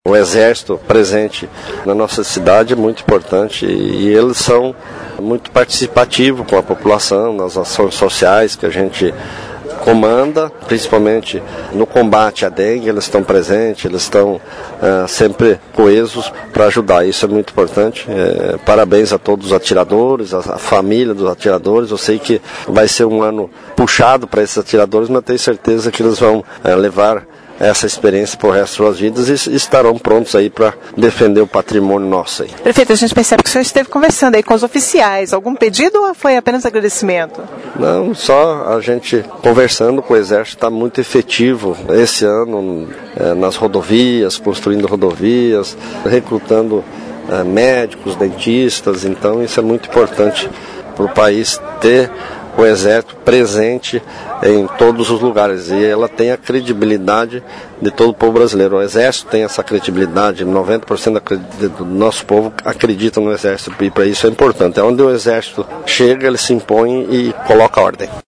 O Exército presente na nossa cidade é muito importante e eles são muito participativos com a população, nas ações sociais que a gente comanda, principalmente no combate à dengue, eles estão presentes, eles estão sempre coesos para ajudar, isso é muito importante. Parabéns a todos os atiradores, a família dos atiradores, eu sei que vai ser um ano puxado para esses atiradores, mas tenho certeza que eles vão levar essa experiência para o resto das suas vidas e estarão prontos aí para defender o patrimônio nosso aí. Prefeito, a gente percebe que o senhor esteve conversando aí com os oficiais. Algum pedido ou foi apenas agradecimento? Não, só a gente conversando com o Exército, está muito efetivo esse ano nas rodovias, construindo rodovias, recrutando médicos, dentistas, então isso é muito importante para o país ter o Exército presente em todos os lugares e ela tem a credibilidade de todo o povo brasileiro. O Exército tem essa credibilidade, 90% do nosso povo acredita no Exército e para isso é importante. É onde o Exército chega, ele se impõe e coloca ordem.